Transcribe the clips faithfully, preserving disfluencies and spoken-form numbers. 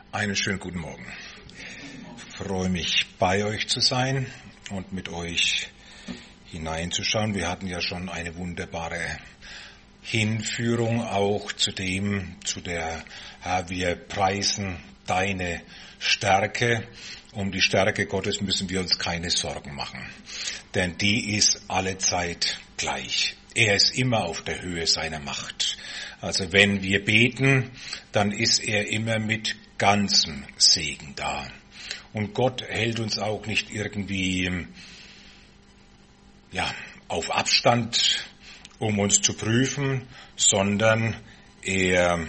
Einen schönen guten Morgen. Ich freue mich, bei euch zu sein und mit euch hineinzuschauen. Wir hatten ja schon eine wunderbare Hinführung auch zu dem, zu der, Herr, wir preisen deine Stärke. Um die Stärke Gottes müssen wir uns keine Sorgen machen, denn die ist allezeit gleich. Er ist immer auf der Höhe seiner Macht. Also wenn wir beten, dann ist er immer mit ganzem Segen da. Und Gott hält uns auch nicht irgendwie ja, auf Abstand, um uns zu prüfen, sondern er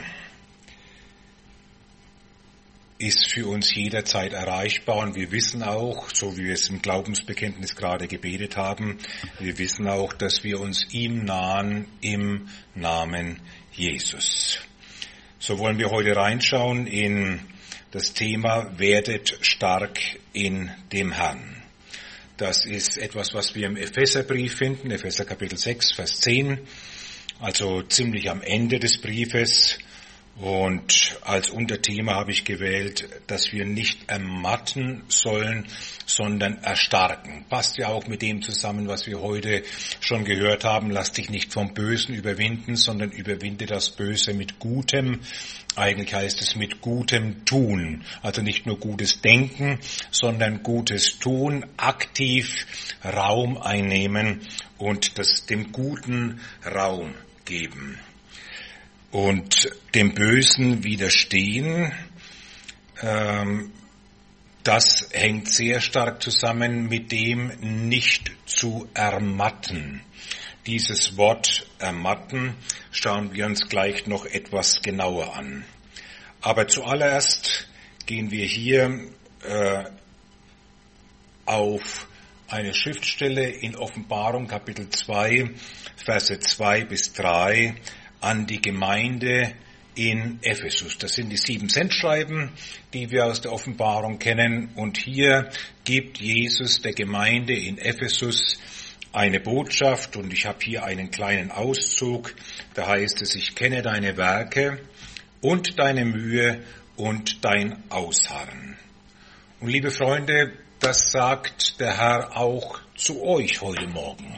ist für uns jederzeit erreichbar. Und wir wissen auch, so wie wir es im Glaubensbekenntnis gerade gebetet haben, wir wissen auch, dass wir uns ihm nahen im Namen Jesus. So wollen wir heute reinschauen in das Thema Werdet stark in dem Herrn. Das ist etwas, was wir im Epheserbrief finden, Epheser Kapitel sechs, Vers zehn, also ziemlich am Ende des Briefes. Und als Unterthema habe ich gewählt, dass wir nicht ermatten sollen, sondern erstarken. Passt ja auch mit dem zusammen, was wir heute schon gehört haben. Lass dich nicht vom Bösen überwinden, sondern überwinde das Böse mit Gutem. Eigentlich heißt es mit gutem Tun. Also nicht nur gutes Denken, sondern gutes Tun, aktiv Raum einnehmen und das dem Guten Raum geben. Und dem Bösen widerstehen, ähm, das hängt sehr stark zusammen mit dem nicht zu ermatten. Dieses Wort ermatten schauen wir uns gleich noch etwas genauer an. Aber zuallererst gehen wir hier äh, auf eine Schriftstelle in Offenbarung Kapitel zwei, Verse zwei bis drei, an die Gemeinde in Ephesus. Das sind die sieben Sendschreiben, die wir aus der Offenbarung kennen. Und hier gibt Jesus der Gemeinde in Ephesus eine Botschaft. Und ich habe hier einen kleinen Auszug. Da heißt es, ich kenne deine Werke und deine Mühe und dein Ausharren. Und liebe Freunde, das sagt der Herr auch zu euch heute Morgen.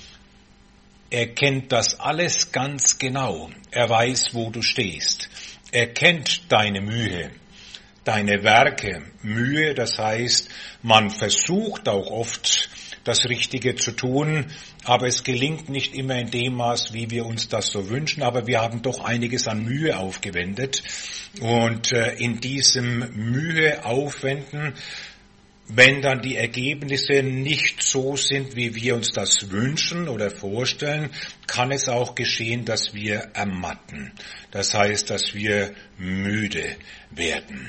Er kennt das alles ganz genau. Er weiß, wo du stehst. Er kennt deine Mühe, deine Werke. Mühe, das heißt, man versucht auch oft, das Richtige zu tun, aber es gelingt nicht immer in dem Maß, wie wir uns das so wünschen. Aber wir haben doch einiges an Mühe aufgewendet. Und in diesem Mühe aufwenden, wenn dann die Ergebnisse nicht so sind, wie wir uns das wünschen oder vorstellen, kann es auch geschehen, dass wir ermatten. Das heißt, dass wir müde werden.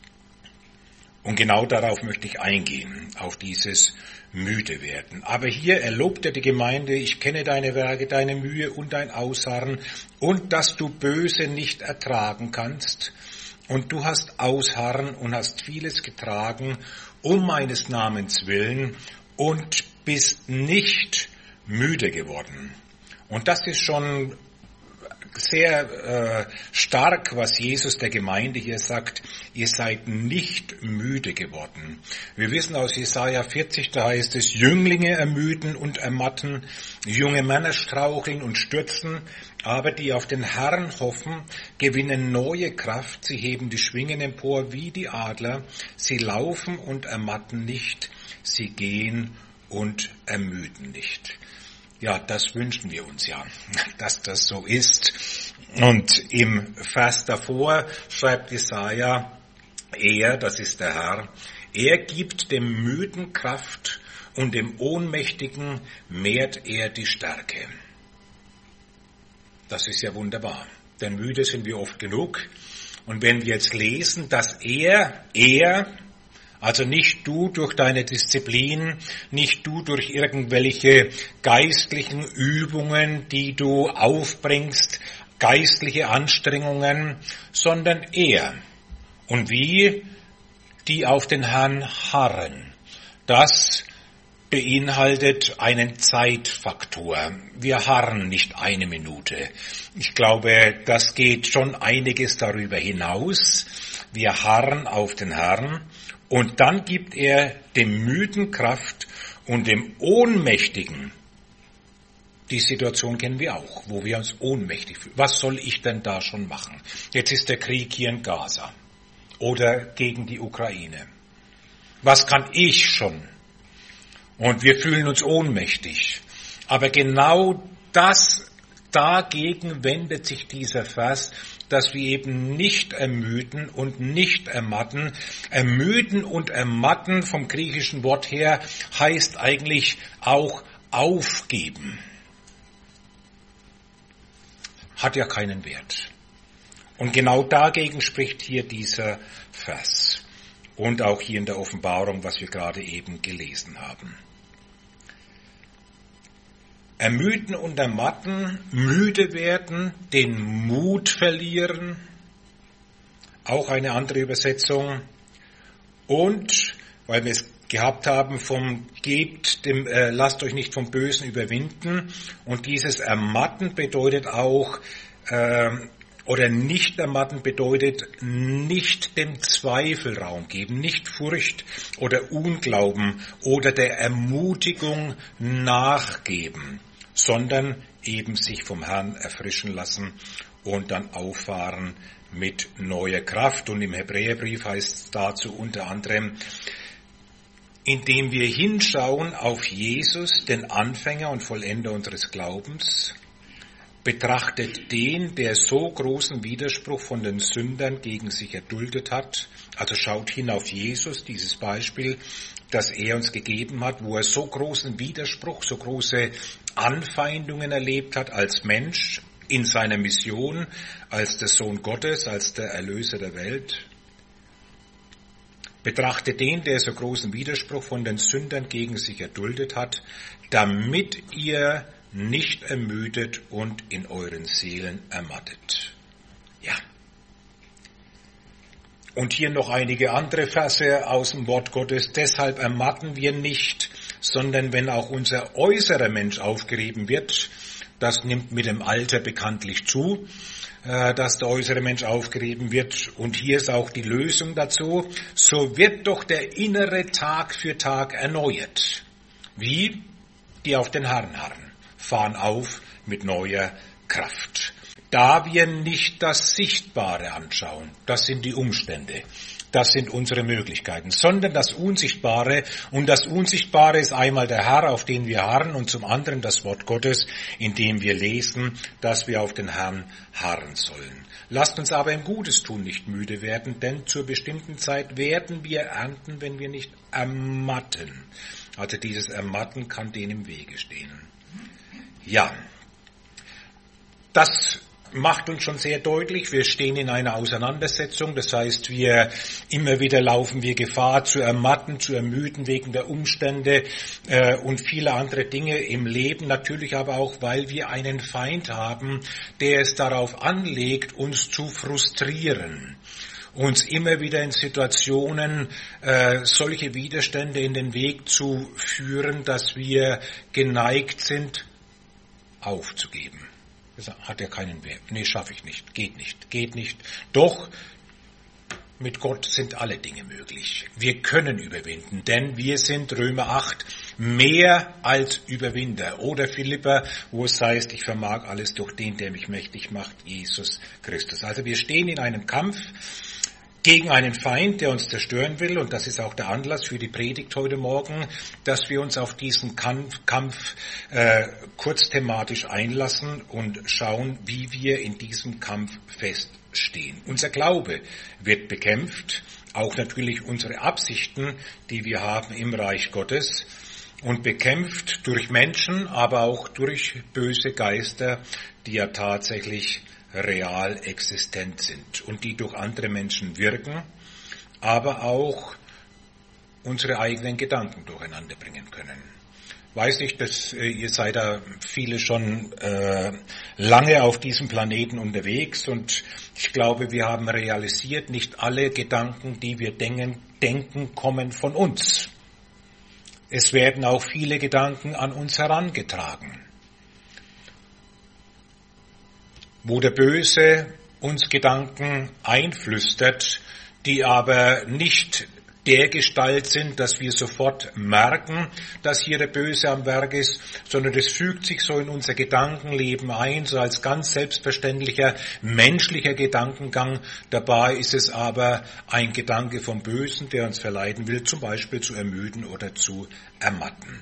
Und genau darauf möchte ich eingehen, auf dieses müde werden. Aber hier erlobt er die Gemeinde, ich kenne deine Werke, deine Mühe und dein Ausharren und dass du Böse nicht ertragen kannst. Und du hast Ausharren und hast vieles getragen um meines Namens willen und bist nicht müde geworden. Und das ist schon sehr äh, stark, was Jesus der Gemeinde hier sagt, ihr seid nicht müde geworden. Wir wissen aus Jesaja vierzig, da heißt es, Jünglinge ermüden und ermatten, junge Männer straucheln und stürzen, aber die auf den Herrn hoffen, gewinnen neue Kraft, sie heben die Schwingen empor wie die Adler, sie laufen und ermatten nicht, sie gehen und ermüden nicht. Ja, das wünschen wir uns ja, dass das so ist. Und im Vers davor schreibt Jesaja, er, das ist der Herr, er gibt dem Müden Kraft und dem Ohnmächtigen mehrt er die Stärke. Das ist ja wunderbar, denn müde sind wir oft genug. Und wenn wir jetzt lesen, dass er, er, also nicht du durch deine Disziplin, nicht du durch irgendwelche geistlichen Übungen, die du aufbringst, geistliche Anstrengungen, sondern er. Und wie? Die auf den Herrn harren. Das beinhaltet einen Zeitfaktor. Wir harren nicht eine Minute. Ich glaube, das geht schon einiges darüber hinaus. Wir harren auf den Herrn. Und dann gibt er dem Müden Kraft und dem Ohnmächtigen. Die Situation kennen wir auch, wo wir uns ohnmächtig fühlen. Was soll ich denn da schon machen? Jetzt ist der Krieg hier in Gaza oder gegen die Ukraine. Was kann ich schon? Und wir fühlen uns ohnmächtig. Aber genau das, dagegen wendet sich dieser Vers, dass wir eben nicht ermüden und nicht ermatten. Ermüden und ermatten vom griechischen Wort her heißt eigentlich auch aufgeben. Hat ja keinen Wert. Und genau dagegen spricht hier dieser Vers. Und auch hier in der Offenbarung, was wir gerade eben gelesen haben. Ermüden und ermatten, müde werden, den Mut verlieren, auch eine andere Übersetzung. Und, weil wir es gehabt haben, vom gebt dem, äh, lasst euch nicht vom Bösen überwinden. Und dieses Ermatten bedeutet auch, äh, oder nicht ermatten bedeutet nicht dem Zweifel Raum geben, nicht Furcht oder Unglauben oder der Ermutigung nachgeben, sondern eben sich vom Herrn erfrischen lassen und dann auffahren mit neuer Kraft. Und im Hebräerbrief heißt es dazu unter anderem, indem wir hinschauen auf Jesus, den Anfänger und Vollender unseres Glaubens, betrachtet den, der so großen Widerspruch von den Sündern gegen sich erduldet hat. Also schaut hin auf Jesus, dieses Beispiel, das er uns gegeben hat, wo er so großen Widerspruch, so große Anfeindungen erlebt hat als Mensch in seiner Mission, als der Sohn Gottes, als der Erlöser der Welt. Betrachtet den, der so großen Widerspruch von den Sündern gegen sich erduldet hat, damit ihr nicht ermüdet und in euren Seelen ermattet. Ja. Und hier noch einige andere Verse aus dem Wort Gottes. Deshalb ermatten wir nicht, sondern wenn auch unser äußerer Mensch aufgerieben wird, das nimmt mit dem Alter bekanntlich zu, dass der äußere Mensch aufgerieben wird. Und hier ist auch die Lösung dazu. So wird doch der innere Tag für Tag erneuert. Wie? Die auf den Herrn harren. Fahren auf mit neuer Kraft. Da wir nicht das Sichtbare anschauen, das sind die Umstände, das sind unsere Möglichkeiten, sondern das Unsichtbare. Und das Unsichtbare ist einmal der Herr, auf den wir harren, und zum anderen das Wort Gottes, in dem wir lesen, dass wir auf den Herrn harren sollen. Lasst uns aber im Gutes tun nicht müde werden, denn zur bestimmten Zeit werden wir ernten, wenn wir nicht ermatten. Also dieses Ermatten kann denen im Wege stehen. Ja, das macht uns schon sehr deutlich, wir stehen in einer Auseinandersetzung, das heißt, wir immer wieder laufen wir Gefahr zu ermatten, zu ermüden wegen der Umstände äh, und viele andere Dinge im Leben, natürlich aber auch, weil wir einen Feind haben, der es darauf anlegt, uns zu frustrieren, uns immer wieder in Situationen äh, solche Widerstände in den Weg zu führen, dass wir geneigt sind, aufzugeben. Das hat ja keinen Wert. Nee, schaffe ich nicht. Geht nicht. Geht nicht. Doch, mit Gott sind alle Dinge möglich. Wir können überwinden, denn wir sind, Römer acht, mehr als Überwinder. Oder Philipper, wo es heißt, ich vermag alles durch den, der mich mächtig macht, Jesus Christus. Also wir stehen in einem Kampf gegen einen Feind, der uns zerstören will, und das ist auch der Anlass für die Predigt heute Morgen, dass wir uns auf diesen Kampf, Kampf äh, kurz thematisch einlassen und schauen, wie wir in diesem Kampf feststehen. Unser Glaube wird bekämpft, auch natürlich unsere Absichten, die wir haben im Reich Gottes, und bekämpft durch Menschen, aber auch durch böse Geister, die ja tatsächlich real existent sind und die durch andere Menschen wirken, aber auch unsere eigenen Gedanken durcheinander bringen können. Weiß nicht, dass äh, ihr seid da viele schon äh, lange auf diesem Planeten unterwegs, und ich glaube, wir haben realisiert, nicht alle Gedanken, die wir denken, denken, kommen von uns. Es werden auch viele Gedanken an uns herangetragen, wo der Böse uns Gedanken einflüstert, die aber nicht der Gestalt sind, dass wir sofort merken, dass hier der Böse am Werk ist, sondern das fügt sich so in unser Gedankenleben ein, so als ganz selbstverständlicher menschlicher Gedankengang. Dabei ist es aber ein Gedanke vom Bösen, der uns verleiten will, zum Beispiel zu ermüden oder zu ermatten.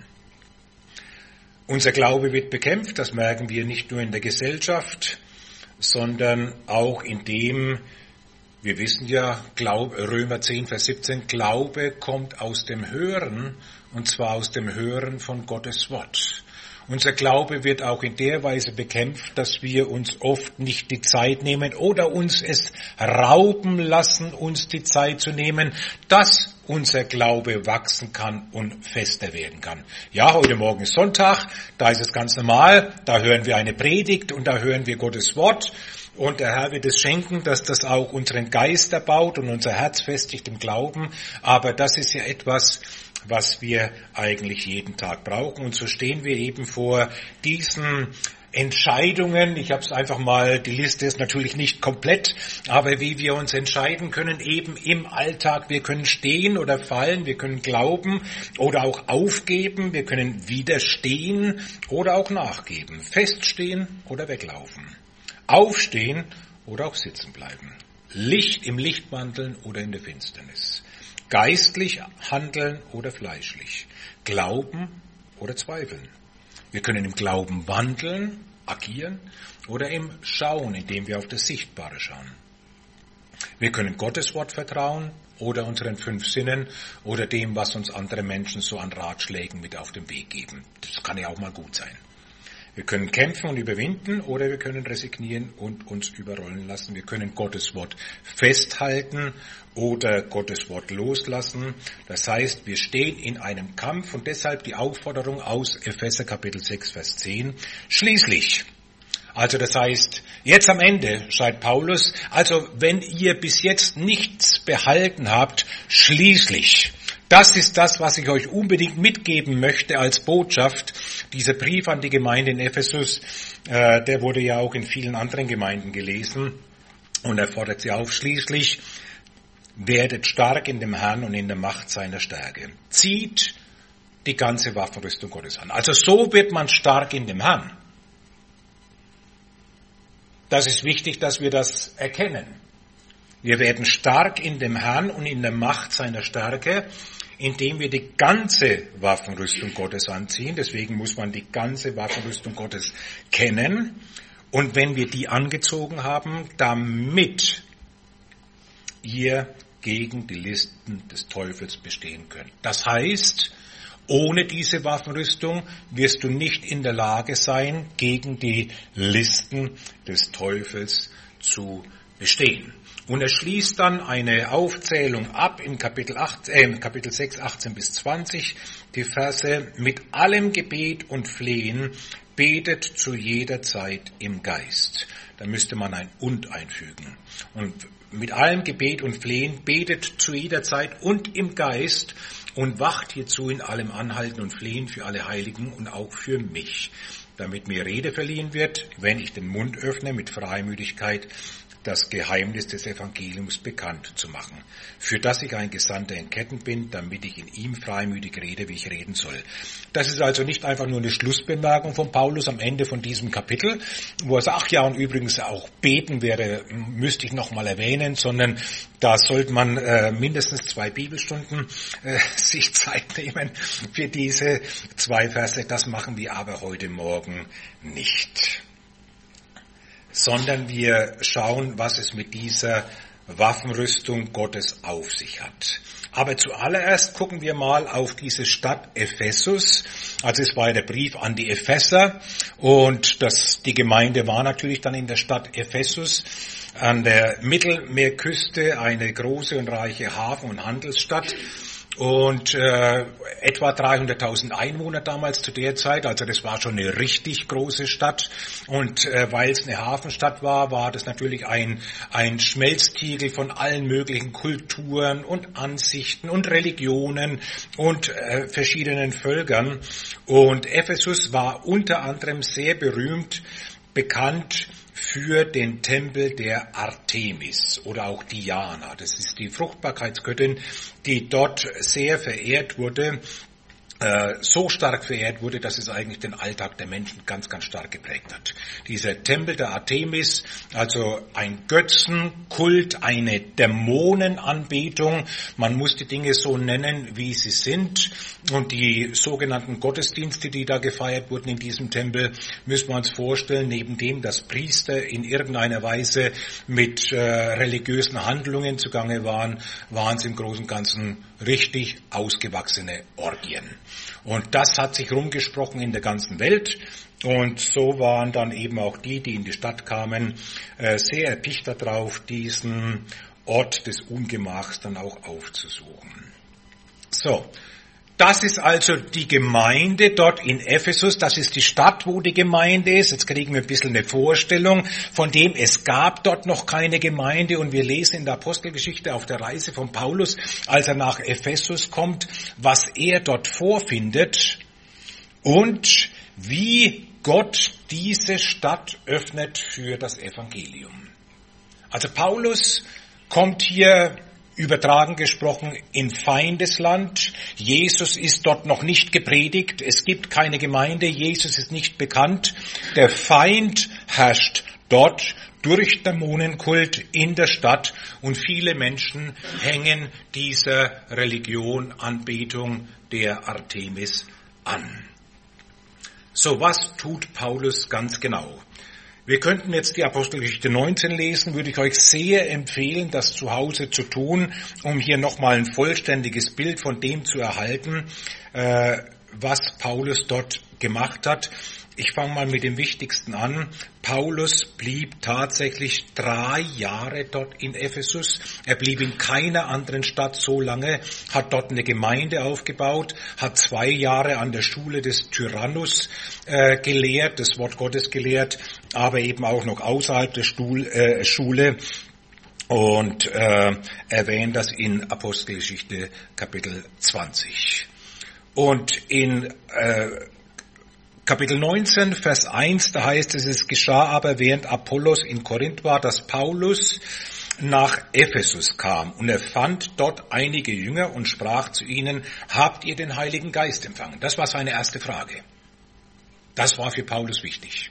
Unser Glaube wird bekämpft, das merken wir nicht nur in der Gesellschaft, sondern auch in dem, wir wissen ja, Glaube, Römer zehn, Vers siebzehn, Glaube kommt aus dem Hören, und zwar aus dem Hören von Gottes Wort. Unser Glaube wird auch in der Weise bekämpft, dass wir uns oft nicht die Zeit nehmen oder uns es rauben lassen, uns die Zeit zu nehmen, dass unser Glaube wachsen kann und fester werden kann. Ja, heute Morgen ist Sonntag, da ist es ganz normal, da hören wir eine Predigt und da hören wir Gottes Wort. Und der Herr wird es schenken, dass das auch unseren Geist erbaut und unser Herz festigt im Glauben. Aber das ist ja etwas, was wir eigentlich jeden Tag brauchen. Und so stehen wir eben vor diesen Entscheidungen. Ich habe es einfach mal, die Liste ist natürlich nicht komplett, aber wie wir uns entscheiden können, eben im Alltag. Wir können stehen oder fallen, wir können glauben oder auch aufgeben, wir können widerstehen oder auch nachgeben, feststehen oder weglaufen. Aufstehen oder auch sitzen bleiben. Licht im Licht wandeln oder in der Finsternis. Geistlich handeln oder fleischlich. Glauben oder zweifeln. Wir können im Glauben wandeln, agieren oder im Schauen, indem wir auf das Sichtbare schauen. Wir können Gottes Wort vertrauen oder unseren fünf Sinnen oder dem, was uns andere Menschen so an Ratschlägen mit auf den Weg geben. Das kann ja auch mal gut sein. Wir können kämpfen und überwinden oder wir können resignieren und uns überrollen lassen. Wir können Gottes Wort festhalten oder Gottes Wort loslassen. Das heißt, wir stehen in einem Kampf und deshalb die Aufforderung aus Epheser Kapitel sechs, Vers zehn. Schließlich, also das heißt, jetzt am Ende, schreibt Paulus, also wenn ihr bis jetzt nichts behalten habt, schließlich. Das ist das, was ich euch unbedingt mitgeben möchte als Botschaft. Dieser Brief an die Gemeinde in Ephesus, äh, der wurde ja auch in vielen anderen Gemeinden gelesen. Und er fordert sie auf, schließlich werdet stark in dem Herrn und in der Macht seiner Stärke. Zieht die ganze Waffenrüstung Gottes an. Also so wird man stark in dem Herrn. Das ist wichtig, dass wir das erkennen. Wir werden stark in dem Herrn und in der Macht seiner Stärke, indem wir die ganze Waffenrüstung Gottes anziehen. Deswegen muss man die ganze Waffenrüstung Gottes kennen. Und wenn wir die angezogen haben, damit ihr gegen die Listen des Teufels bestehen könnt. Das heißt, ohne diese Waffenrüstung wirst du nicht in der Lage sein, gegen die Listen des Teufels zu bestehen. Und er schließt dann eine Aufzählung ab in Kapitel, acht, äh, Kapitel sechs, achtzehn bis zwanzig, die Verse: Mit allem Gebet und Flehen betet zu jeder Zeit im Geist. Da müsste man ein Und einfügen. Und mit allem Gebet und Flehen betet zu jeder Zeit und im Geist und wacht hierzu in allem Anhalten und Flehen für alle Heiligen und auch für mich, damit mir Rede verliehen wird, wenn ich den Mund öffne mit Freimütigkeit, das Geheimnis des Evangeliums bekannt zu machen, für das ich ein Gesandter in Ketten bin, damit ich in ihm freimütig rede, wie ich reden soll. Das ist also nicht einfach nur eine Schlussbemerkung von Paulus am Ende von diesem Kapitel, wo er sagt, ach ja, und übrigens auch beten wäre, müsste ich nochmal erwähnen, sondern da sollte man äh, mindestens zwei Bibelstunden äh, sich Zeit nehmen für diese zwei Verse. Das machen wir aber heute Morgen nicht, sondern wir schauen, was es mit dieser Waffenrüstung Gottes auf sich hat. Aber zuallererst gucken wir mal auf diese Stadt Ephesus. Also es war ja der Brief an die Epheser und das, die Gemeinde war natürlich dann in der Stadt Ephesus an der Mittelmeerküste, eine große und reiche Hafen- und Handelsstadt. Und äh, etwa dreihunderttausend Einwohner damals zu der Zeit, also das war schon eine richtig große Stadt. Und äh, weil es eine Hafenstadt war, war das natürlich ein ein Schmelztiegel von allen möglichen Kulturen und Ansichten und Religionen und äh, verschiedenen Völkern. Und Ephesus war unter anderem sehr berühmt, bekannt für den Tempel der Artemis oder auch Diana. Das ist die Fruchtbarkeitsgöttin, die dort sehr verehrt wurde, äh, so stark verehrt wurde, dass es eigentlich den Alltag der Menschen ganz, ganz stark geprägt hat. Dieser Tempel der Artemis, also ein Götzenkult, eine Dämonenanbetung, man muss die Dinge so nennen, wie sie sind, und die sogenannten Gottesdienste, die da gefeiert wurden in diesem Tempel, müssen wir uns vorstellen, neben dem, dass Priester in irgendeiner Weise mit äh, religiösen Handlungen zugange waren, waren es im Großen und Ganzen richtig ausgewachsene Orgien. Und das hat sich rumgesprochen in der ganzen Welt. Und so waren dann eben auch die, die in die Stadt kamen, sehr erpicht darauf, diesen Ort des Ungemachs dann auch aufzusuchen. So, das ist also die Gemeinde dort in Ephesus. Das ist die Stadt, wo die Gemeinde ist. Jetzt kriegen wir ein bisschen eine Vorstellung von dem. Es gab dort noch keine Gemeinde, und wir lesen in der Apostelgeschichte auf der Reise von Paulus, als er nach Ephesus kommt, was er dort vorfindet und wie Gott diese Stadt öffnet für das Evangelium. Also Paulus kommt hier, übertragen gesprochen, in Feindesland. Jesus ist dort noch nicht gepredigt. Es gibt keine Gemeinde. Jesus ist nicht bekannt. Der Feind herrscht dort durch Dämonenkult in der Stadt, und viele Menschen hängen dieser Religion, Anbetung der Artemis an. So, was tut Paulus ganz genau? Wir könnten jetzt die Apostelgeschichte neunzehn lesen, würde ich euch sehr empfehlen, das zu Hause zu tun, um hier nochmal ein vollständiges Bild von dem zu erhalten, was Paulus dort gemacht hat. Ich fange mal mit dem Wichtigsten an. Paulus blieb tatsächlich drei Jahre dort in Ephesus. Er blieb in keiner anderen Stadt so lange, hat dort eine Gemeinde aufgebaut, hat zwei Jahre an der Schule des Tyrannus äh, gelehrt, das Wort Gottes gelehrt, aber eben auch noch außerhalb der Stuhl, äh, Schule. Und äh, erwähnt das in Apostelgeschichte Kapitel zwanzig. Und in äh, Kapitel neunzehn, Vers eins, da heißt es, es geschah aber, während Apollos in Korinth war, dass Paulus nach Ephesus kam, und er fand dort einige Jünger und sprach zu ihnen, habt ihr den Heiligen Geist empfangen? Das war seine erste Frage. Das war für Paulus wichtig.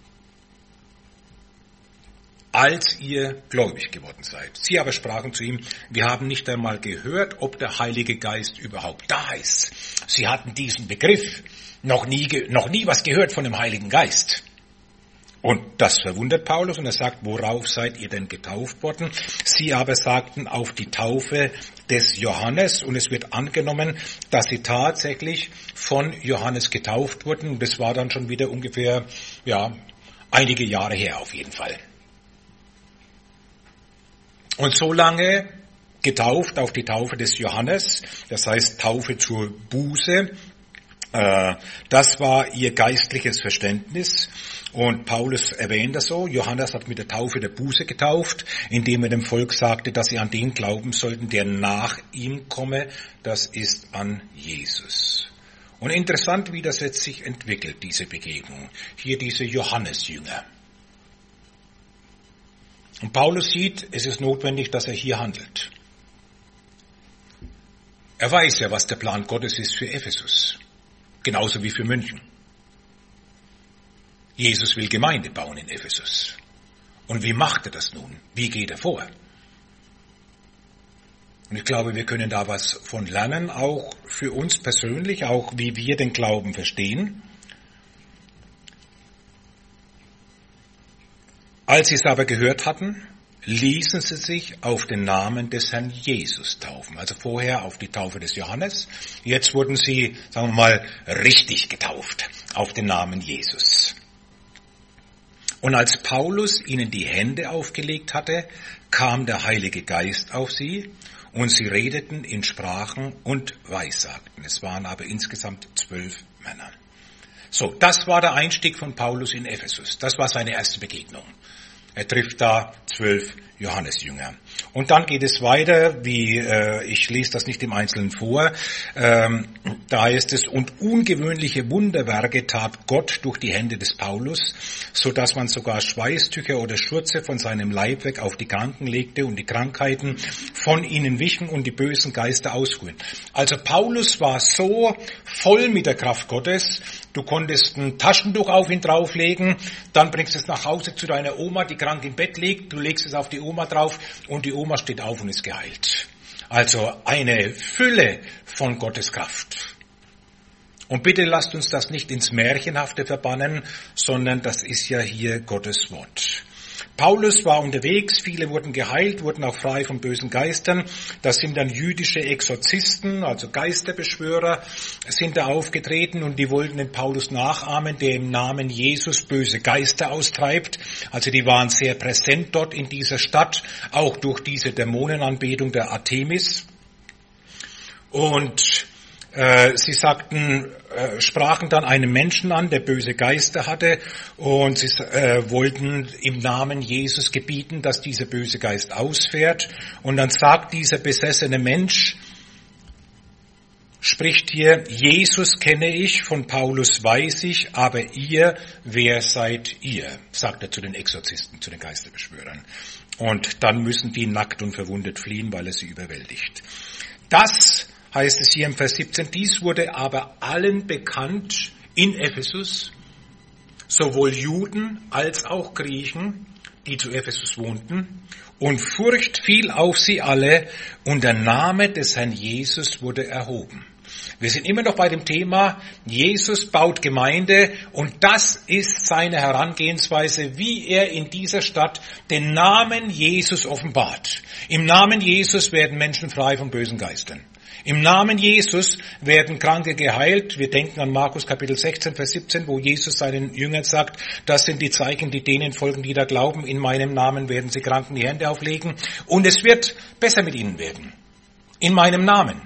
Als ihr gläubig geworden seid. Sie aber sprachen zu ihm, wir haben nicht einmal gehört, ob der Heilige Geist überhaupt da ist. Sie hatten diesen Begriff noch nie, noch nie was gehört von dem Heiligen Geist. Und das verwundert Paulus, und er sagt, worauf seid ihr denn getauft worden? Sie aber sagten, auf die Taufe des Johannes, und es wird angenommen, dass sie tatsächlich von Johannes getauft wurden. Und das war dann schon wieder ungefähr, ja, einige Jahre her auf jeden Fall. Und so lange getauft auf die Taufe des Johannes, das heißt Taufe zur Buße, das war ihr geistliches Verständnis, und Paulus erwähnt das so. Johannes hat mit der Taufe der Buße getauft, indem er dem Volk sagte, dass sie an den glauben sollten, der nach ihm komme, das ist an Jesus. Und interessant, wie das jetzt sich entwickelt, diese Begegnung. Hier diese Johannesjünger. Und Paulus sieht, es ist notwendig, dass er hier handelt. Er weiß ja, was der Plan Gottes ist für Ephesus. Genauso wie für München. Jesus will Gemeinde bauen in Ephesus. Und wie macht er das nun? Wie geht er vor? Und ich glaube, wir können da was von lernen, auch für uns persönlich, auch wie wir den Glauben verstehen. Als sie es aber gehört hatten, ließen sie sich auf den Namen des Herrn Jesus taufen. Also vorher auf die Taufe des Johannes. Jetzt wurden sie, sagen wir mal, richtig getauft auf den Namen Jesus. Und als Paulus ihnen die Hände aufgelegt hatte, kam der Heilige Geist auf sie, und sie redeten in Sprachen und Weissagten. Es waren aber insgesamt zwölf Männer. So, das war der Einstieg von Paulus in Ephesus. Das war seine erste Begegnung. Er trifft da zwölf Johannesjünger. Und dann geht es weiter, wie äh, ich lese das nicht im Einzelnen vor, ähm, da heißt es, und ungewöhnliche Wunderwerke tat Gott durch die Hände des Paulus, so dass man sogar Schweißtücher oder Schurze von seinem Leib weg auf die Kranken legte und die Krankheiten von ihnen wichen und die bösen Geister ausfuhren. Also Paulus war so voll mit der Kraft Gottes, du konntest ein Taschentuch auf ihn drauflegen, dann bringst du es nach Hause zu deiner Oma, die krank im Bett liegt, du legst es auf die Oma drauf und die Oma steht auf und ist geheilt. Also eine Fülle von Gottes Kraft. Und bitte lasst uns das nicht ins Märchenhafte verbannen, sondern das ist ja hier Gottes Wort. Paulus war unterwegs, viele wurden geheilt, wurden auch frei von bösen Geistern. Das sind dann jüdische Exorzisten, also Geisterbeschwörer, sind da aufgetreten und die wollten den Paulus nachahmen, der im Namen Jesus böse Geister austreibt. Also die waren sehr präsent dort in dieser Stadt, auch durch diese Dämonenanbetung der Artemis. Und äh, sie sagten, äh, sprachen dann einen Menschen an, der böse Geister hatte, und sie äh, wollten im Namen Jesus gebieten, dass dieser böse Geist ausfährt. Und dann sagt dieser besessene Mensch, spricht hier, Jesus kenne ich, von Paulus weiß ich, aber ihr, wer seid ihr? Sagt er zu den Exorzisten, zu den Geisterbeschwörern. Und dann müssen die nackt und verwundet fliehen, weil er sie überwältigt. Das heißt es hier im Vers siebzehn, dies wurde aber allen bekannt in Ephesus, sowohl Juden als auch Griechen, die zu Ephesus wohnten, und Furcht fiel auf sie alle, und der Name des Herrn Jesus wurde erhoben. Wir sind immer noch bei dem Thema, Jesus baut Gemeinde, und das ist seine Herangehensweise, wie er in dieser Stadt den Namen Jesus offenbart. Im Namen Jesus werden Menschen frei von bösen Geistern. Im Namen Jesus werden Kranke geheilt. Wir denken an Markus Kapitel sechzehn, Vers siebzehn, wo Jesus seinen Jüngern sagt, das sind die Zeichen, die denen folgen, die da glauben. In meinem Namen werden sie Kranken die Hände auflegen. Und es wird besser mit ihnen werden. In meinem Namen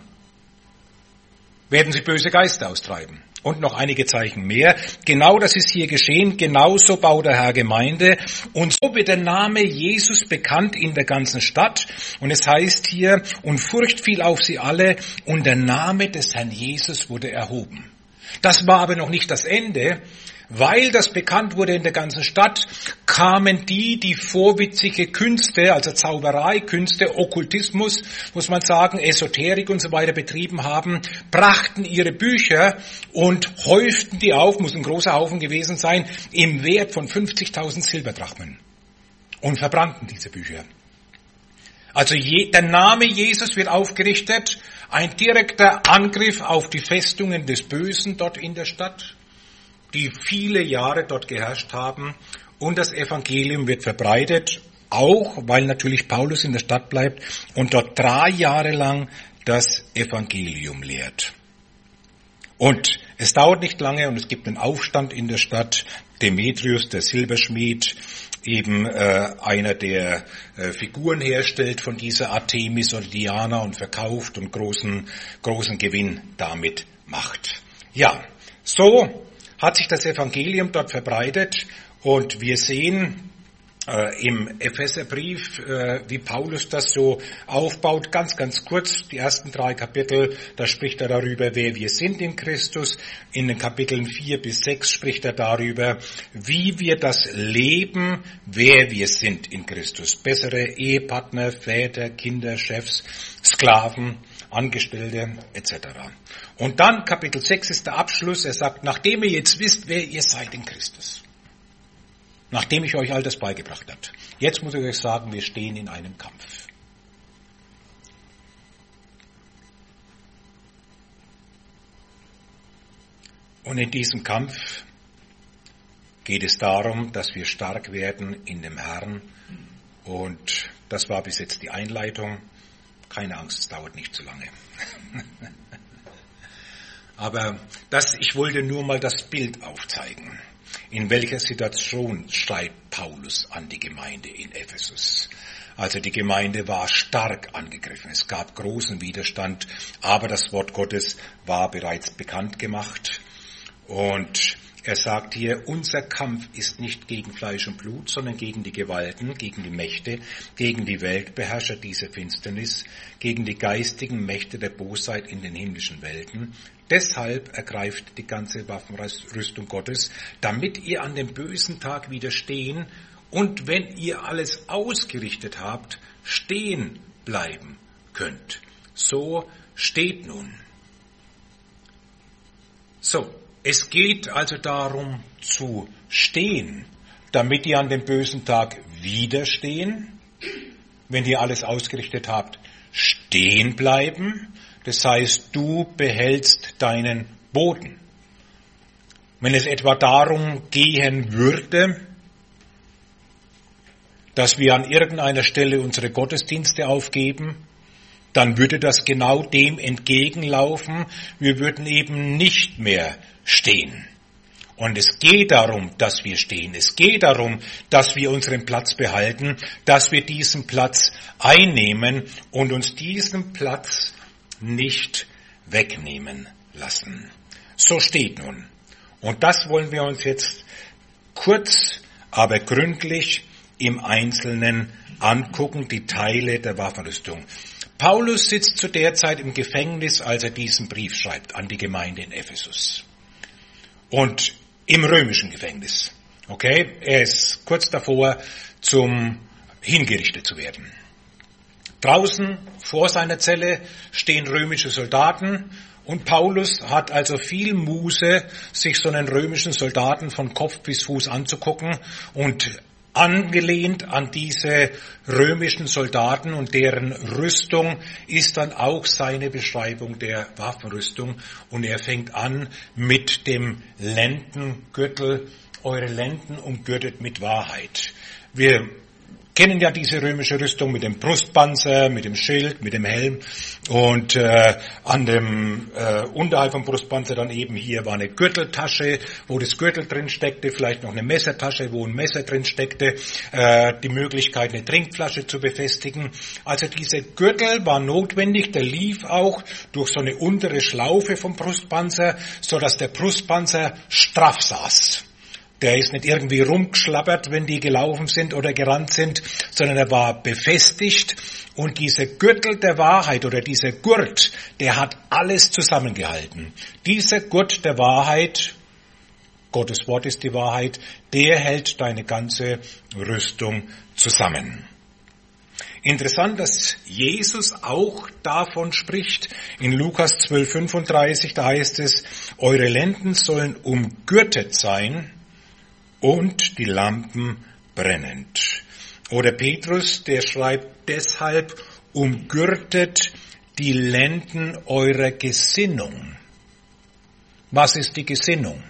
werden sie böse Geister austreiben. Und noch einige Zeichen mehr. Genau das ist hier geschehen. Genauso baut der Herr Gemeinde. Und so wird der Name Jesus bekannt in der ganzen Stadt. Und es heißt hier, und Furcht fiel auf sie alle, und der Name des Herrn Jesus wurde erhoben. Das war aber noch nicht das Ende. Weil das bekannt wurde in der ganzen Stadt, kamen die, die vorwitzige Künste, also Zaubereikünste, Okkultismus, muss man sagen, Esoterik und so weiter betrieben haben, brachten ihre Bücher und häuften die auf, muss ein großer Haufen gewesen sein, im Wert von fünfzigtausend Silberdrachmen und verbrannten diese Bücher. Also je, der Name Jesus wird aufgerichtet, ein direkter Angriff auf die Festungen des Bösen dort in der Stadt, die viele Jahre dort geherrscht haben, und das Evangelium wird verbreitet, auch weil natürlich Paulus in der Stadt bleibt und dort drei Jahre lang das Evangelium lehrt. Und es dauert nicht lange und es gibt einen Aufstand in der Stadt. Demetrius, der Silberschmied, eben äh, einer, der äh, Figuren herstellt von dieser Artemis oder Diana und verkauft und großen, großen Gewinn damit macht. Ja, so hat sich das Evangelium dort verbreitet, und wir sehen äh, im Epheserbrief, äh, wie Paulus das so aufbaut, ganz, ganz kurz, die ersten drei Kapitel, da spricht er darüber, wer wir sind in Christus. In den Kapiteln vier bis sechs spricht er darüber, wie wir das leben, wer wir sind in Christus. Bessere Ehepartner, Väter, Kinder, Chefs, Sklaven, Angestellte et cetera. Und dann Kapitel sechs ist der Abschluss. Er sagt, nachdem ihr jetzt wisst, wer ihr seid in Christus, nachdem ich euch all das beigebracht habe, jetzt muss ich euch sagen, wir stehen in einem Kampf. Und in diesem Kampf geht es darum, dass wir stark werden in dem Herrn. Und das war bis jetzt die Einleitung. Keine Angst, es dauert nicht zu lange. Aber das, ich wollte nur mal das Bild aufzeigen. In welcher Situation schreibt Paulus an die Gemeinde in Ephesus? Also die Gemeinde war stark angegriffen. Es gab großen Widerstand, aber das Wort Gottes war bereits bekannt gemacht. Und Er sagt hier, unser Kampf ist nicht gegen Fleisch und Blut, sondern gegen die Gewalten, gegen die Mächte, gegen die Weltbeherrscher dieser Finsternis, gegen die geistigen Mächte der Bosheit in den himmlischen Welten. Deshalb ergreift die ganze Waffenrüstung Gottes, damit ihr an dem bösen Tag widerstehen und wenn ihr alles ausgerichtet habt, stehen bleiben könnt. So steht nun. So. Es geht also darum zu stehen, damit ihr an dem bösen Tag widerstehen. Wenn ihr alles ausgerichtet habt, stehen bleiben. Das heißt, du behältst deinen Boden. Wenn es etwa darum gehen würde, dass wir an irgendeiner Stelle unsere Gottesdienste aufgeben, dann würde das genau dem entgegenlaufen. Wir würden eben nicht mehr stehen. Und es geht darum, dass wir stehen. Es geht darum, dass wir unseren Platz behalten, dass wir diesen Platz einnehmen und uns diesen Platz nicht wegnehmen lassen. So steht nun. Und das wollen wir uns jetzt kurz, aber gründlich im Einzelnen angucken, die Teile der Waffenrüstung. Paulus sitzt zu der Zeit im Gefängnis, als er diesen Brief schreibt an die Gemeinde in Ephesus. Und im römischen Gefängnis. Okay? Er ist kurz davor, zum hingerichtet zu werden. Draußen vor seiner Zelle stehen römische Soldaten und Paulus hat also viel Muße, sich so einen römischen Soldaten von Kopf bis Fuß anzugucken und angelehnt an diese römischen Soldaten und deren Rüstung ist dann auch seine Beschreibung der Waffenrüstung. Und er fängt an mit dem Lendengürtel, eure Lenden umgürtet mit Wahrheit. Wir kennen ja diese römische Rüstung mit dem Brustpanzer, mit dem Schild, mit dem Helm und äh, an dem äh, unterhalb vom Brustpanzer dann eben hier war eine Gürteltasche, wo das Gürtel drin steckte, vielleicht noch eine Messertasche, wo ein Messer drin steckte, äh, die Möglichkeit eine Trinkflasche zu befestigen. Also dieser Gürtel war notwendig, der lief auch durch so eine untere Schlaufe vom Brustpanzer, so dass der Brustpanzer straff saß. Der ist nicht irgendwie rumgeschlappert, wenn die gelaufen sind oder gerannt sind, sondern er war befestigt. Und dieser Gürtel der Wahrheit oder dieser Gurt, der hat alles zusammengehalten. Dieser Gurt der Wahrheit, Gottes Wort ist die Wahrheit, der hält deine ganze Rüstung zusammen. Interessant, dass Jesus auch davon spricht. In Lukas zwölf fünfunddreißig, da heißt es, eure Lenden sollen umgürtet sein und die Lampen brennend. Oder Petrus, der schreibt deshalb, umgürtet die Lenden eurer Gesinnung. Was ist die Gesinnung?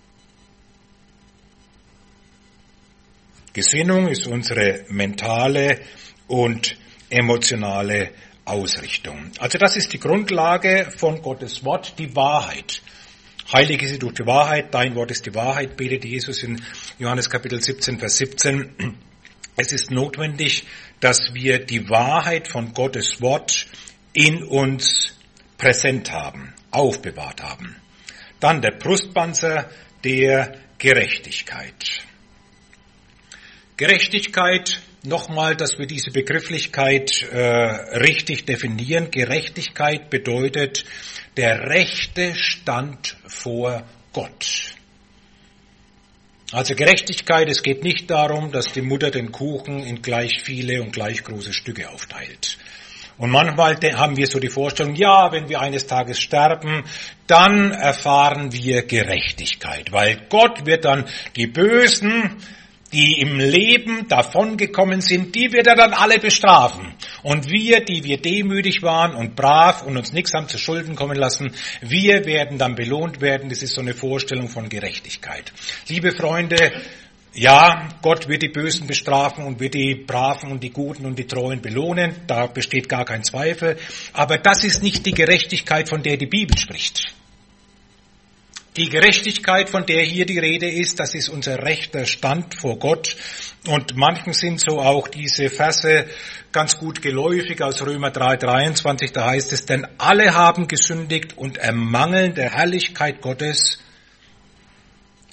Gesinnung ist unsere mentale und emotionale Ausrichtung. Also das ist die Grundlage von Gottes Wort, die Wahrheit. Heilige sie durch die Wahrheit, dein Wort ist die Wahrheit, betet Jesus in Johannes Kapitel siebzehn, Vers siebzehn. Es ist notwendig, dass wir die Wahrheit von Gottes Wort in uns präsent haben, aufbewahrt haben. Dann der Brustpanzer der Gerechtigkeit. Gerechtigkeit, nochmal, dass wir diese Begrifflichkeit äh, richtig definieren. Gerechtigkeit bedeutet der rechte Stand vor Gott. Also Gerechtigkeit, es geht nicht darum, dass die Mutter den Kuchen in gleich viele und gleich große Stücke aufteilt. Und manchmal haben wir so die Vorstellung, ja, wenn wir eines Tages sterben, dann erfahren wir Gerechtigkeit, weil Gott wird dann die Bösen, die im Leben davongekommen sind, die wird er dann alle bestrafen. Und wir, die wir demütig waren und brav und uns nichts haben zu Schulden kommen lassen, wir werden dann belohnt werden. Das ist so eine Vorstellung von Gerechtigkeit. Liebe Freunde, ja, Gott wird die Bösen bestrafen und wird die Braven und die Guten und die Treuen belohnen. Da besteht gar kein Zweifel. Aber das ist nicht die Gerechtigkeit, von der die Bibel spricht. Die Gerechtigkeit, von der hier die Rede ist, das ist unser rechter Stand vor Gott. Und manchen sind so auch diese Verse ganz gut geläufig aus Römer drei, dreiundzwanzig. Da heißt es, denn alle haben gesündigt und ermangeln der Herrlichkeit Gottes,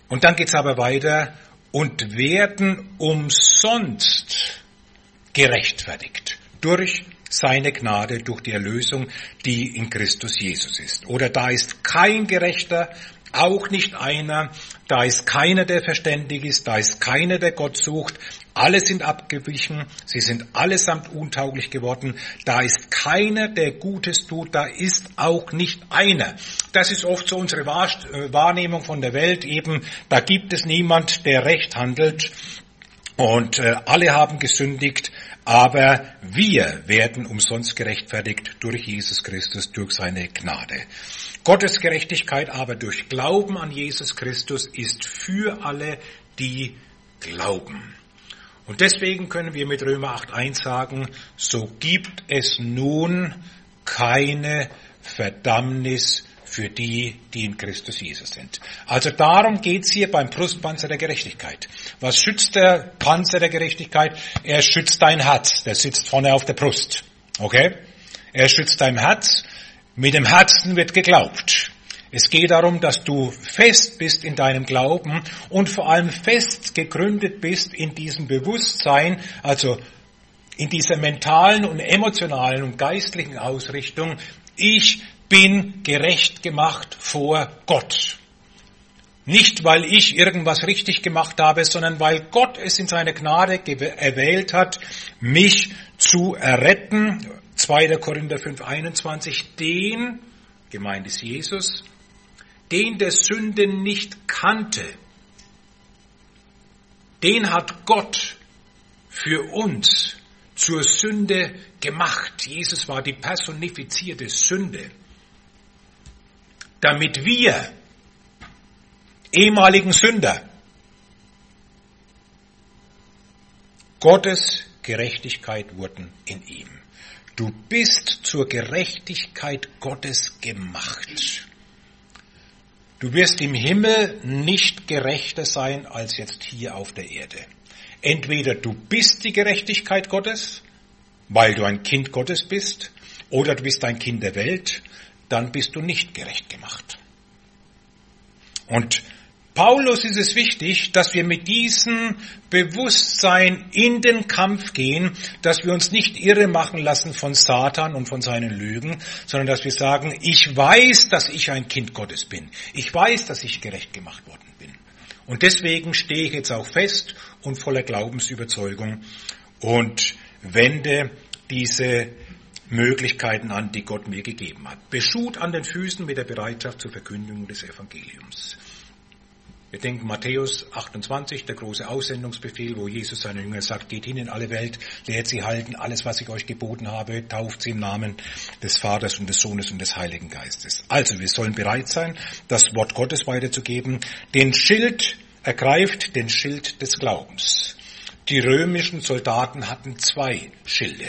Und dann geht's aber weiter, und werden umsonst gerechtfertigt durch seine Gnade, durch die Erlösung, die in Christus Jesus ist. Oder da ist kein Gerechter, auch nicht einer, da ist keiner, der verständig ist, da ist keiner, der Gott sucht. Alle sind abgewichen, sie sind allesamt untauglich geworden. Da ist keiner, der Gutes tut, da ist auch nicht einer. Das ist oft so unsere Wahrnehmung von der Welt eben. Da gibt es niemand, der recht handelt. Und äh, alle haben gesündigt, aber wir werden umsonst gerechtfertigt durch Jesus Christus, durch seine Gnade. Gottes Gerechtigkeit aber durch Glauben an Jesus Christus ist für alle, die glauben. Und deswegen können wir mit Römer acht eins sagen, so gibt es nun keine Verdammnis für die, die in Christus Jesus sind. Also darum geht's hier beim Brustpanzer der Gerechtigkeit. Was schützt der Panzer der Gerechtigkeit? Er schützt dein Herz, der sitzt vorne auf der Brust. Okay? Er schützt dein Herz. Mit dem Herzen wird geglaubt. Es geht darum, dass du fest bist in deinem Glauben und vor allem fest gegründet bist in diesem Bewusstsein, also in dieser mentalen und emotionalen und geistlichen Ausrichtung. Ich bin gerecht gemacht vor Gott. Nicht, weil ich irgendwas richtig gemacht habe, sondern weil Gott es in seiner Gnade erwählt hat, mich zu erretten. zweiter Korinther fünf einundzwanzig, den, gemeint ist Jesus, den der Sünde nicht kannte, den hat Gott für uns zur Sünde gemacht. Jesus war die personifizierte Sünde, damit wir, ehemaligen Sünder, Gottes Gerechtigkeit wurden in ihm. Du bist zur Gerechtigkeit Gottes gemacht. Du wirst im Himmel nicht gerechter sein als jetzt hier auf der Erde. Entweder du bist die Gerechtigkeit Gottes, weil du ein Kind Gottes bist, oder du bist ein Kind der Welt, dann bist du nicht gerecht gemacht. Und Paulus ist es wichtig, dass wir mit diesem Bewusstsein in den Kampf gehen, dass wir uns nicht irre machen lassen von Satan und von seinen Lügen, sondern dass wir sagen, ich weiß, dass ich ein Kind Gottes bin. Ich weiß, dass ich gerecht gemacht worden bin. Und deswegen stehe ich jetzt auch fest und voller Glaubensüberzeugung und wende diese Möglichkeiten an, die Gott mir gegeben hat. Beschut an den Füßen mit der Bereitschaft zur Verkündigung des Evangeliums. Wir denken Matthäus achtundzwanzig, der große Aussendungsbefehl, wo Jesus seinen Jüngern sagt, geht hin in alle Welt, lehrt sie halten, alles, was ich euch geboten habe, tauft sie im Namen des Vaters und des Sohnes und des Heiligen Geistes. Also, wir sollen bereit sein, das Wort Gottes weiterzugeben. Den Schild ergreift, den Schild des Glaubens. Die römischen Soldaten hatten zwei Schilde.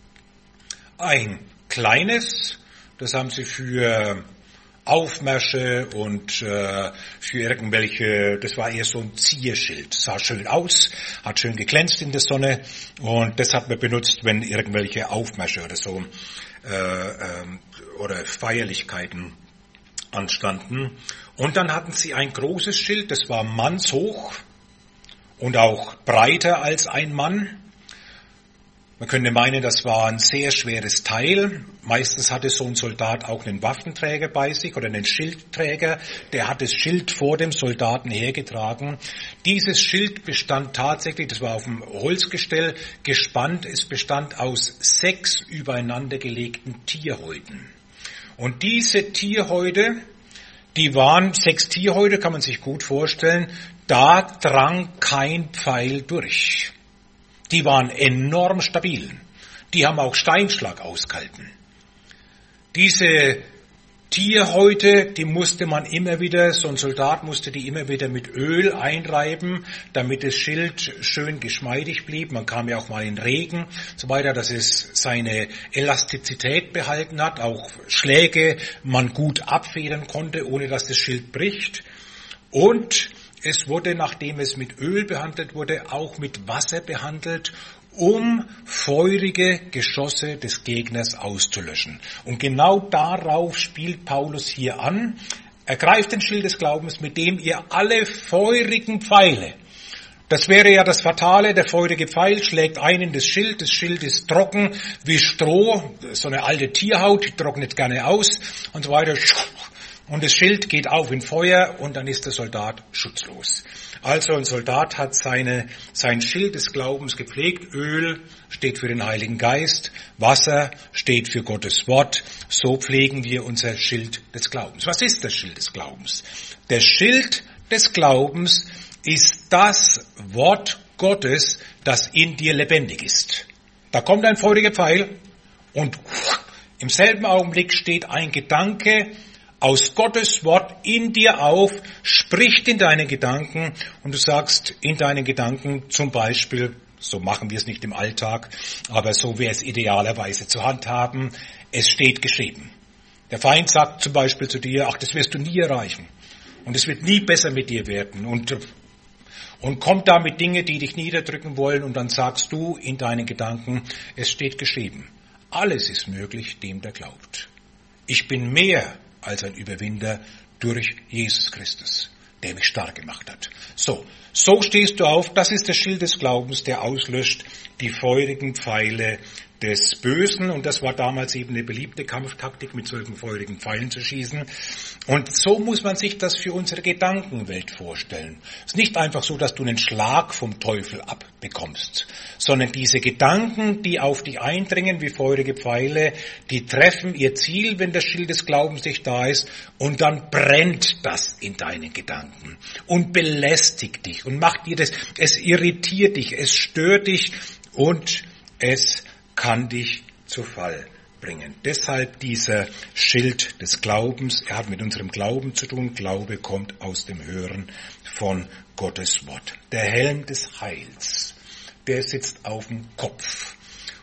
Ein kleines, das haben sie für Aufmärsche und äh, für irgendwelche, das war eher so ein Zierschild, sah schön aus, hat schön geglänzt in der Sonne und das hat man benutzt, wenn irgendwelche Aufmärsche oder so äh, äh, oder Feierlichkeiten anstanden. Und dann hatten sie ein großes Schild, das war mannshoch und auch breiter als ein Mann. Man könnte meinen, das war ein sehr schweres Teil. Meistens hatte so ein Soldat auch einen Waffenträger bei sich oder einen Schildträger. Der hat das Schild vor dem Soldaten hergetragen. Dieses Schild bestand tatsächlich, das war auf dem Holzgestell gespannt, es bestand aus sechs übereinander gelegten Tierhäuten. Und diese Tierhäute, die waren, sechs Tierhäute kann man sich gut vorstellen, da drang kein Pfeil durch. Die waren enorm stabil. Die haben auch Steinschlag ausgehalten. Diese Tierhäute, die musste man immer wieder, so ein Soldat musste die immer wieder mit Öl einreiben, damit das Schild schön geschmeidig blieb. Man kam ja auch mal in Regen, so weiter, dass es seine Elastizität behalten hat, auch Schläge man gut abfedern konnte, ohne dass das Schild bricht. Und es wurde, nachdem es mit Öl behandelt wurde, auch mit Wasser behandelt, um feurige Geschosse des Gegners auszulöschen. Und genau darauf spielt Paulus hier an. Ergreift den Schild des Glaubens, mit dem ihr alle feurigen Pfeile, das wäre ja das Fatale, der feurige Pfeil schlägt ein in das Schild, das Schild ist trocken wie Stroh, so eine alte Tierhaut, die trocknet gerne aus und so weiter. Und das Schild geht auf in Feuer und dann ist der Soldat schutzlos. Also ein Soldat hat seine, sein Schild des Glaubens gepflegt. Öl steht für den Heiligen Geist, Wasser steht für Gottes Wort. So pflegen wir unser Schild des Glaubens. Was ist das Schild des Glaubens? Der Schild des Glaubens ist das Wort Gottes, das in dir lebendig ist. Da kommt ein feuriger Pfeil und im selben Augenblick steht ein Gedanke aus Gottes Wort in dir auf, spricht in deine Gedanken und du sagst in deinen Gedanken zum Beispiel, so machen wir es nicht im Alltag, aber so wir es idealerweise zur Hand haben, es steht geschrieben. Der Feind sagt zum Beispiel zu dir, ach, das wirst du nie erreichen und es wird nie besser mit dir werden und Und kommt da mit Dingen, die dich niederdrücken wollen und dann sagst du in deinen Gedanken, es steht geschrieben, alles ist möglich dem, der glaubt. Ich bin mehr als ein Überwinder durch Jesus Christus, der mich stark gemacht hat. So, so stehst du auf, das ist der Schild des Glaubens, der auslöscht die feurigen Pfeile des Bösen und das war damals eben eine beliebte Kampftaktik, mit solchen feurigen Pfeilen zu schießen. Und so muss man sich das für unsere Gedankenwelt vorstellen. Es ist nicht einfach so, dass du einen Schlag vom Teufel abbekommst, sondern diese Gedanken, die auf dich eindringen wie feurige Pfeile, die treffen ihr Ziel, wenn das Schild des Glaubens nicht da ist und dann brennt das in deinen Gedanken und belästigt dich und macht dir das, es irritiert dich, es stört dich und es kann dich zu Fall bringen. Deshalb dieser Schild des Glaubens, er hat mit unserem Glauben zu tun. Glaube kommt aus dem Hören von Gottes Wort. Der Helm des Heils, der sitzt auf dem Kopf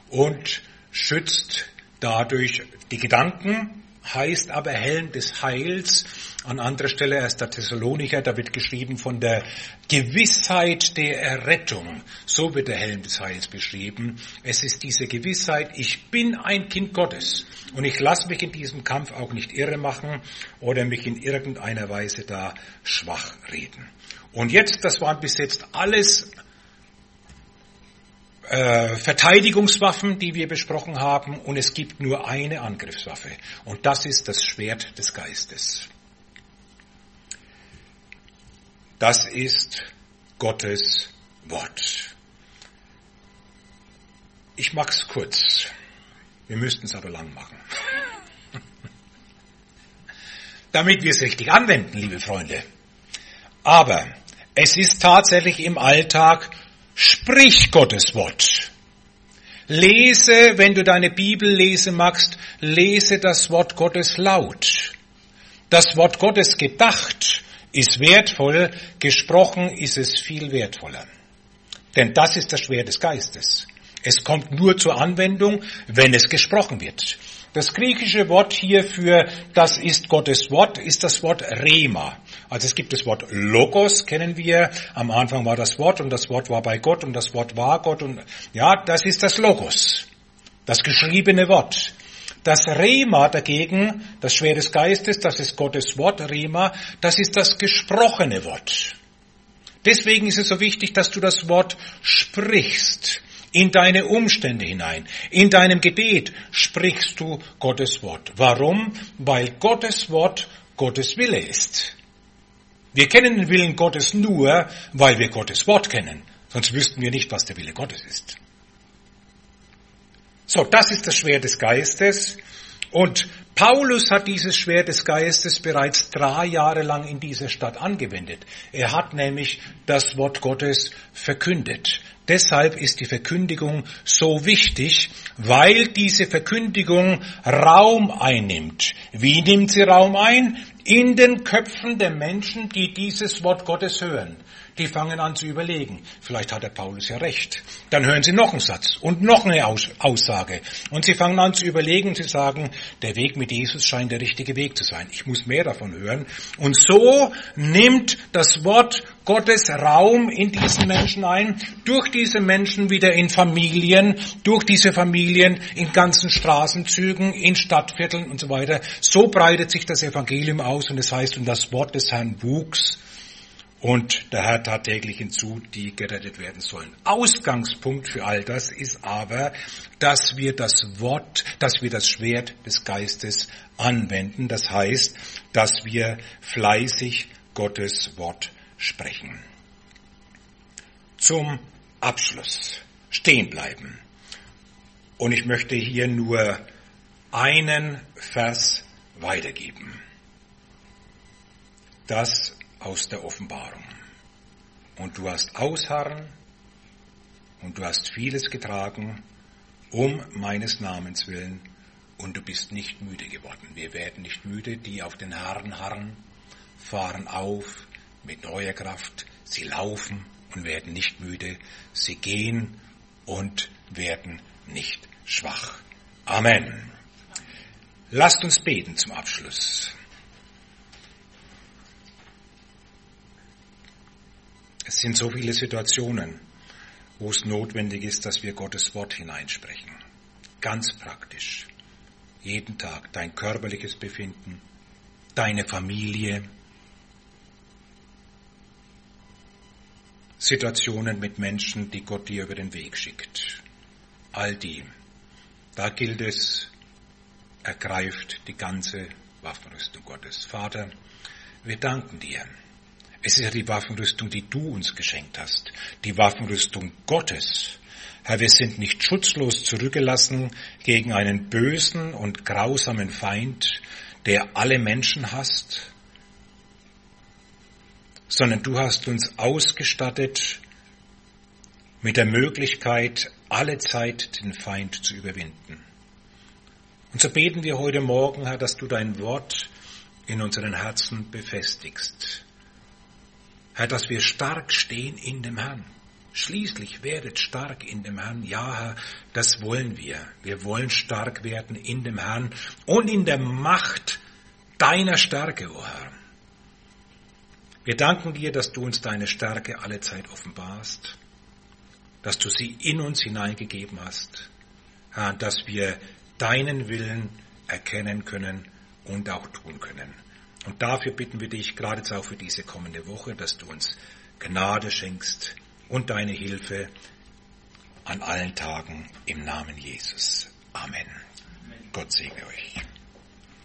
und schützt dadurch die Gedanken, heißt aber Helm des Heils. An anderer Stelle erster Thessalonicher, da wird geschrieben von der Gewissheit der Errettung. So wird der Helm des Heils beschrieben. Es ist diese Gewissheit, ich bin ein Kind Gottes und ich lasse mich in diesem Kampf auch nicht irre machen oder mich in irgendeiner Weise da schwach reden. Und jetzt, das waren bis jetzt alles äh, Verteidigungswaffen, die wir besprochen haben, und es gibt nur eine Angriffswaffe und das ist das Schwert des Geistes. Das ist Gottes Wort. Ich mach's kurz. Wir müssten es aber lang machen. Damit wir es richtig anwenden, liebe Freunde. Aber es ist tatsächlich im Alltag, sprich Gottes Wort. Lese, wenn du deine Bibel lesen magst, lese das Wort Gottes laut. Das Wort Gottes gedacht ist wertvoll, gesprochen ist es viel wertvoller. Denn das ist das Schwert des Geistes. Es kommt nur zur Anwendung, wenn es gesprochen wird. Das griechische Wort hier für das ist Gottes Wort, ist das Wort Rema. Also es gibt das Wort Logos, kennen wir. Am Anfang war das Wort und das Wort war bei Gott und das Wort war Gott. Und ja, das ist das Logos, das geschriebene Wort. Das Rema dagegen, das Schwert des Geistes, das ist Gottes Wort, Rema, das ist das gesprochene Wort. Deswegen ist es so wichtig, dass du das Wort sprichst, in deine Umstände hinein. In deinem Gebet sprichst du Gottes Wort. Warum? Weil Gottes Wort Gottes Wille ist. Wir kennen den Willen Gottes nur, weil wir Gottes Wort kennen. Sonst wüssten wir nicht, was der Wille Gottes ist. So, das ist das Schwert des Geistes und Paulus hat dieses Schwert des Geistes bereits drei Jahre lang in dieser Stadt angewendet. Er hat nämlich das Wort Gottes verkündet. Deshalb ist die Verkündigung so wichtig, weil diese Verkündigung Raum einnimmt. Wie nimmt sie Raum ein? In den Köpfen der Menschen, die dieses Wort Gottes hören. Die fangen an zu überlegen. Vielleicht hat der Paulus ja recht. Dann hören sie noch einen Satz und noch eine Aussage. Und sie fangen an zu überlegen und sie sagen, der Weg mit Jesus scheint der richtige Weg zu sein. Ich muss mehr davon hören. Und so nimmt das Wort Gottes Raum in diesen Menschen ein, durch diese Menschen wieder in Familien, durch diese Familien in ganzen Straßenzügen, in Stadtvierteln und so weiter. So breitet sich das Evangelium aus und es heißt, und das Wort des Herrn wuchs und der Herr tat täglich hinzu, die gerettet werden sollen. Ausgangspunkt für all das ist aber, dass wir das Wort, dass wir das Schwert des Geistes anwenden. Das heißt, dass wir fleißig Gottes Wort sprechen. Zum Abschluss stehen bleiben. Und ich möchte hier nur einen Vers weitergeben. Das aus der Offenbarung. Und du hast ausharren und du hast vieles getragen, um meines Namens willen, und du bist nicht müde geworden. Wir werden nicht müde, die auf den Herrn harren, fahren auf mit neuer Kraft, sie laufen und werden nicht müde, sie gehen und werden nicht schwach. Amen. Lasst uns beten zum Abschluss. Es sind so viele Situationen, wo es notwendig ist, dass wir Gottes Wort hineinsprechen. Ganz praktisch. Jeden Tag dein körperliches Befinden, deine Familie, Situationen mit Menschen, die Gott dir über den Weg schickt. All die. Da gilt es, ergreift die ganze Waffenrüstung Gottes. Vater, wir danken dir. Es ist ja die Waffenrüstung, die du uns geschenkt hast. Die Waffenrüstung Gottes. Herr, wir sind nicht schutzlos zurückgelassen gegen einen bösen und grausamen Feind, der alle Menschen hasst, sondern du hast uns ausgestattet mit der Möglichkeit, alle Zeit den Feind zu überwinden. Und so beten wir heute Morgen, Herr, dass du dein Wort in unseren Herzen befestigst. Herr, dass wir stark stehen in dem Herrn. Schließlich werdet stark in dem Herrn. Ja, Herr, das wollen wir. Wir wollen stark werden in dem Herrn und in der Macht deiner Stärke, o Herr. Wir danken dir, dass du uns deine Stärke allezeit offenbarst, dass du sie in uns hineingegeben hast, Herr, dass wir deinen Willen erkennen können und auch tun können. Und dafür bitten wir dich, gerade jetzt auch für diese kommende Woche, dass du uns Gnade schenkst und deine Hilfe an allen Tagen im Namen Jesus. Amen. Amen. Gott segne euch.